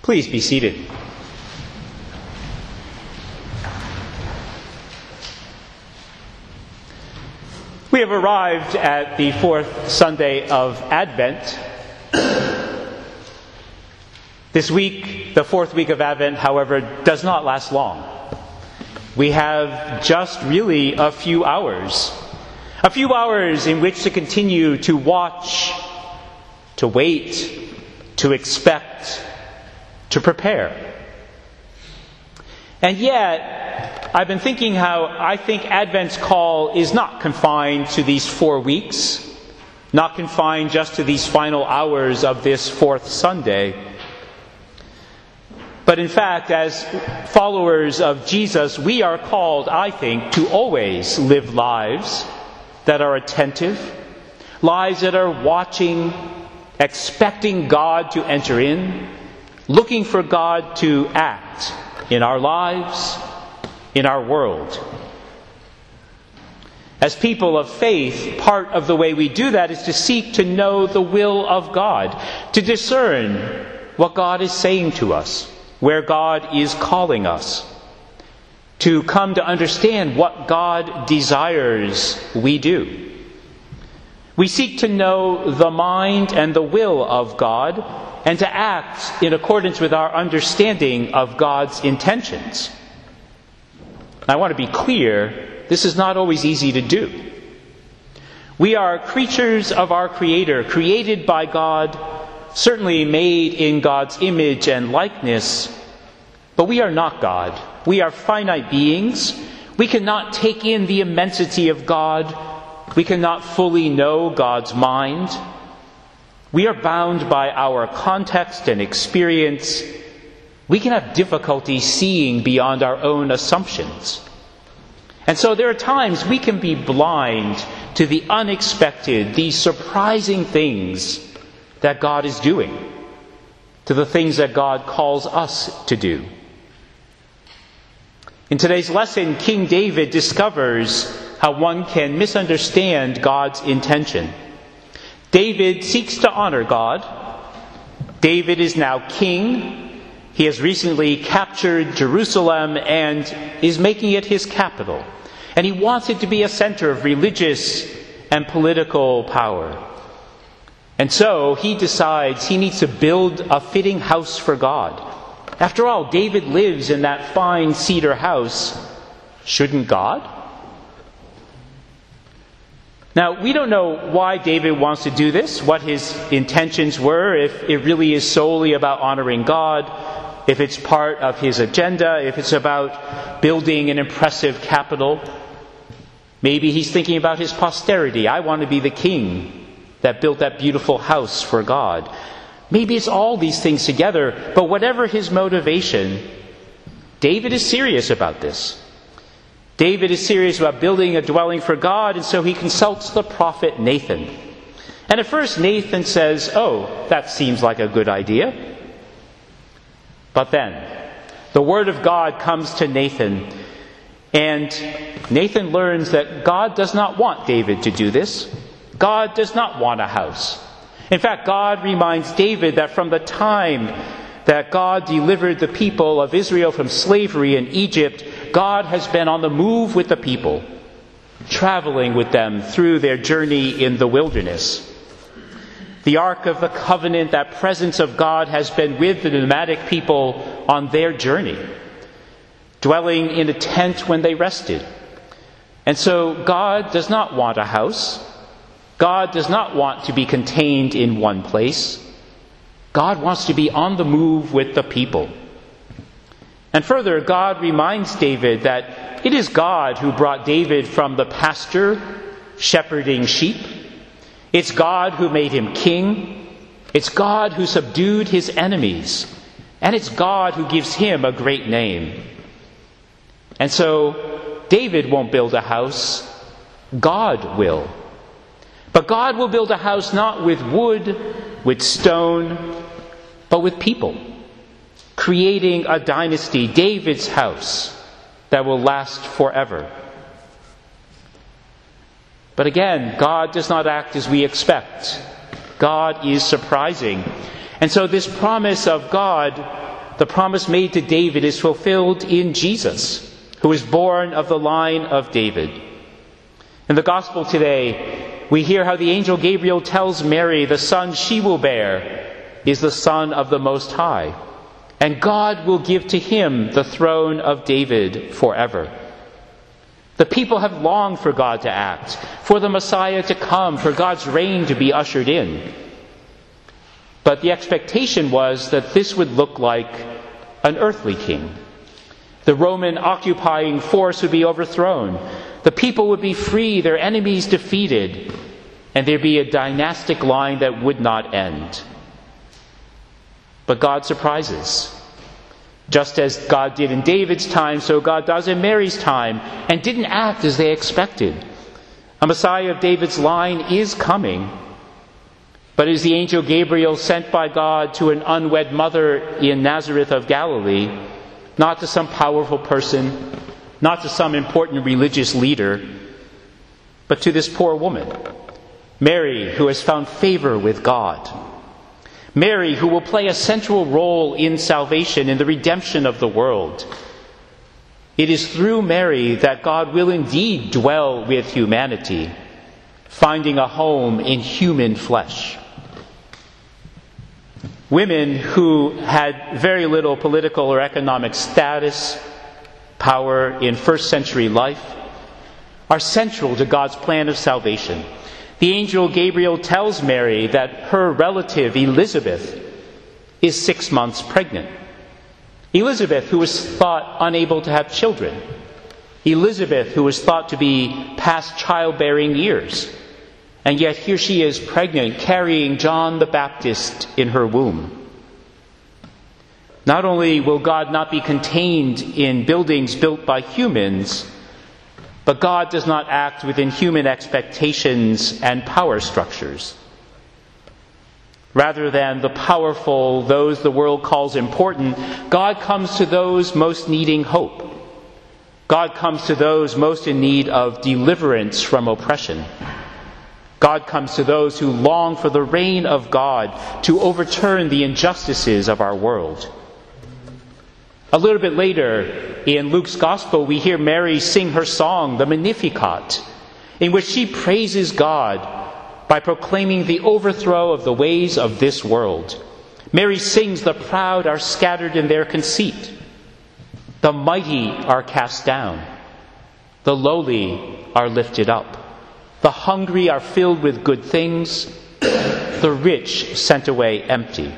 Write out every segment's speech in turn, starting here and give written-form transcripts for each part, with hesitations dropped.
Please be seated. We have arrived at the fourth Sunday of Advent. This week, the fourth week of Advent, however, does not last long. We have just really a few hours in which to continue to watch, to wait, to expect, to prepare. And yet, I've been thinking how I think Advent's call is not confined to these 4 weeks, not confined just to these final hours of this fourth Sunday. But in fact, as followers of Jesus, we are called, I think, to always live lives that are attentive, lives that are watching, expecting God to enter in, looking for God to act in our lives, in our world. As people of faith, part of the way we do that is to seek to know the will of God, to discern what God is saying to us, where God is calling us, to come to understand what God desires we do. We seek to know the mind and the will of God and to act in accordance with our understanding of God's intentions. I want to be clear, this is not always easy to do. We are creatures of our Creator, created by God, certainly made in God's image and likeness, but we are not God. We are finite beings. We cannot take in the immensity of God. We cannot fully know God's mind. We are bound by our context and experience. We can have difficulty seeing beyond our own assumptions. And so there are times we can be blind to the unexpected, the surprising things that God is doing, to the things that God calls us to do. In today's lesson, King David discovers how one can misunderstand God's intention. David seeks to honor God. David is now king. He has recently captured Jerusalem and is making it his capital. And he wants it to be a center of religious and political power. And so he decides he needs to build a fitting house for God. After all, David lives in that fine cedar house. Shouldn't God? Now, we don't know why David wants to do this, what his intentions were, if it really is solely about honoring God, if it's part of his agenda, if it's about building an impressive capital. Maybe he's thinking about his posterity. I want to be the king that built that beautiful house for God. Maybe it's all these things together, but whatever his motivation, David is serious about this. David is serious about building a dwelling for God, and so he consults the prophet Nathan. And at first Nathan says, "Oh, that seems like a good idea." But then, the word of God comes to Nathan, and Nathan learns that God does not want David to do this. God does not want a house. In fact, God reminds David that from the time that God delivered the people of Israel from slavery in Egypt, God has been on the move with the people, traveling with them through their journey in the wilderness. The Ark of the Covenant, that presence of God, has been with the nomadic people on their journey, dwelling in a tent when they rested. And so God does not want a house. God does not want to be contained in one place. God wants to be on the move with the people. And further, God reminds David that it is God who brought David from the pasture, shepherding sheep. It's God who made him king. It's God who subdued his enemies. And it's God who gives him a great name. And so, David won't build a house. God will. But God will build a house not with wood, with stone, but with people, creating a dynasty, David's house, that will last forever. But again, God does not act as we expect. God is surprising. And so this promise of God the promise made to David is fulfilled in Jesus, who is born of the line of David. In the Gospel today, we hear how the angel Gabriel tells Mary the son she will bear is the Son of the Most High, and God will give to him the throne of David forever. The people have longed for God to act, for the Messiah to come, for God's reign to be ushered in. But the expectation was that this would look like an earthly king. The Roman occupying force would be overthrown. The people would be free, their enemies defeated, and there'd be a dynastic line that would not end. But God surprises. Just as God did in David's time, so God does in Mary's time, and didn't act as they expected. A Messiah of David's line is coming, but is the angel Gabriel sent by God to an unwed mother in Nazareth of Galilee, not to some powerful person, not to some important religious leader, but to this poor woman, Mary, who has found favor with God. Mary, who will play a central role in salvation, in the redemption of the world. It is through Mary that God will indeed dwell with humanity, finding a home in human flesh. Women who had very little political or economic status, power in first century life, are central to God's plan of salvation. The angel Gabriel tells Mary that her relative Elizabeth is 6 months pregnant. Elizabeth, who was thought unable to have children. Elizabeth, who was thought to be past childbearing years. And yet here she is pregnant, carrying John the Baptist in her womb. Not only will God not be contained in buildings built by humans, but God does not act within human expectations and power structures. Rather than the powerful, those the world calls important, God comes to those most needing hope. God comes to those most in need of deliverance from oppression. God comes to those who long for the reign of God to overturn the injustices of our world. A little bit later, in Luke's Gospel, we hear Mary sing her song, the Magnificat, in which she praises God by proclaiming the overthrow of the ways of this world. Mary sings, "The proud are scattered in their conceit. The mighty are cast down. The lowly are lifted up. The hungry are filled with good things. The rich sent away empty."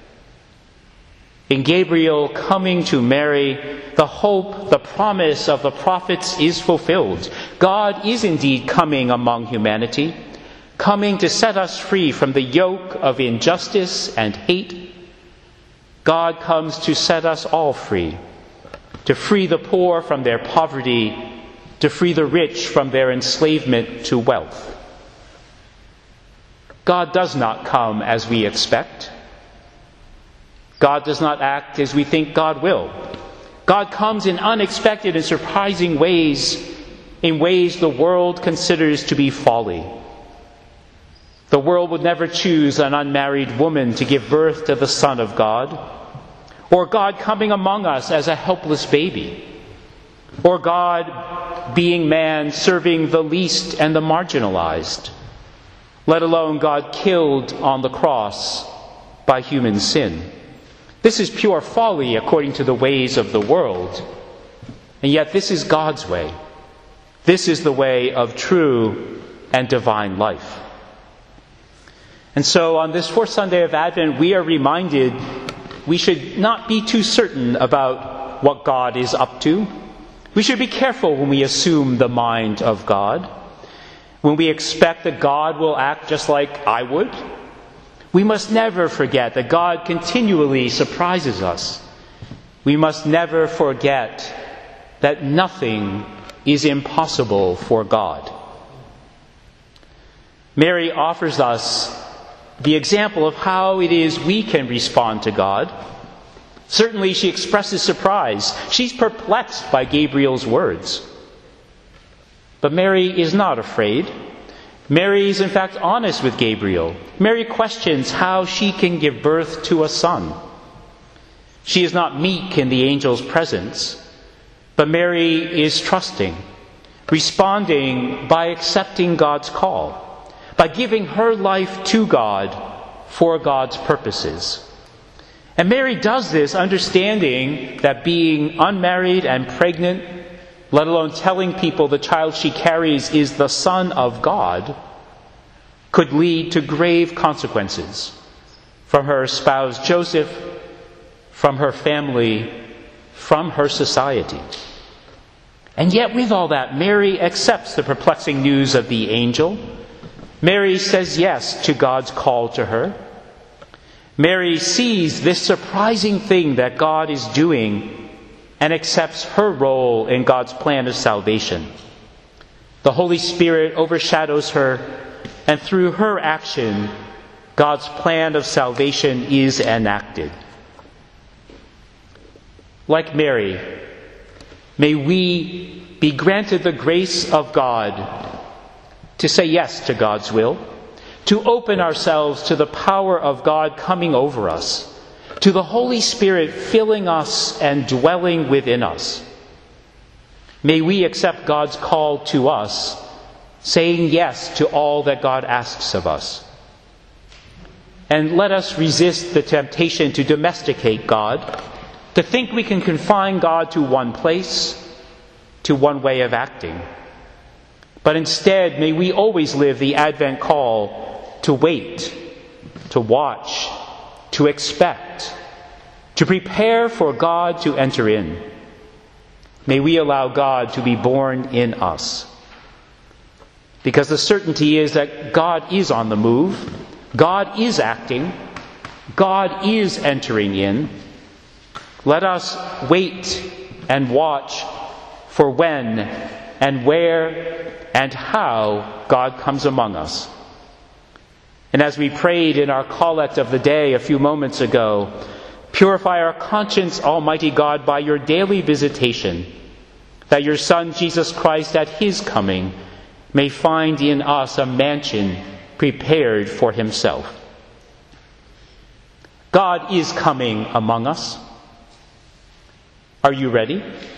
In Gabriel coming to Mary, the hope, the promise of the prophets is fulfilled. God is indeed coming among humanity, coming to set us free from the yoke of injustice and hate. God comes to set us all free, to free the poor from their poverty, to free the rich from their enslavement to wealth. God does not come as we expect. God does not act as we think God will. God comes in unexpected and surprising ways, in ways the world considers to be folly. The world would never choose an unmarried woman to give birth to the Son of God, or God coming among us as a helpless baby, or God being man serving the least and the marginalized, let alone God killed on the cross by human sin. This is pure folly according to the ways of the world. And yet this is God's way. This is the way of true and divine life. And so on this fourth Sunday of Advent, we are reminded we should not be too certain about what God is up to. We should be careful when we assume the mind of God, when we expect that God will act just like I would. We must never forget that God continually surprises us. We must never forget that nothing is impossible for God. Mary offers us the example of how it is we can respond to God. Certainly she expresses surprise. She's perplexed by Gabriel's words. But Mary is not afraid. Mary is in fact honest with Gabriel. Mary questions how she can give birth to a son. She is not meek in the angel's presence, but Mary is trusting, responding by accepting God's call, by giving her life to God for God's purposes. And Mary does this understanding that being unmarried and pregnant, let alone telling people the child she carries is the Son of God, could lead to grave consequences from her spouse Joseph, from her family, from her society. And yet with all that, Mary accepts the perplexing news of the angel. Mary says yes to God's call to her. Mary sees this surprising thing that God is doing and accepts her role in God's plan of salvation. The Holy Spirit overshadows her, and through her action, God's plan of salvation is enacted. Like Mary, may we be granted the grace of God to say yes to God's will, to open ourselves to the power of God coming over us, to the Holy Spirit filling us and dwelling within us. May we accept God's call to us, saying yes to all that God asks of us. And let us resist the temptation to domesticate God, to think we can confine God to one place, to one way of acting. But instead, may we always live the Advent call to wait, to watch, to expect, to prepare for God to enter in. May we allow God to be born in us. Because the certainty is that God is on the move, God is acting, God is entering in. Let us wait and watch for when and where and how God comes among us. And as we prayed in our collect of the day a few moments ago, purify our conscience, Almighty God, by your daily visitation, that your Son, Jesus Christ, at his coming, may find in us a mansion prepared for himself. God is coming among us. Are you ready?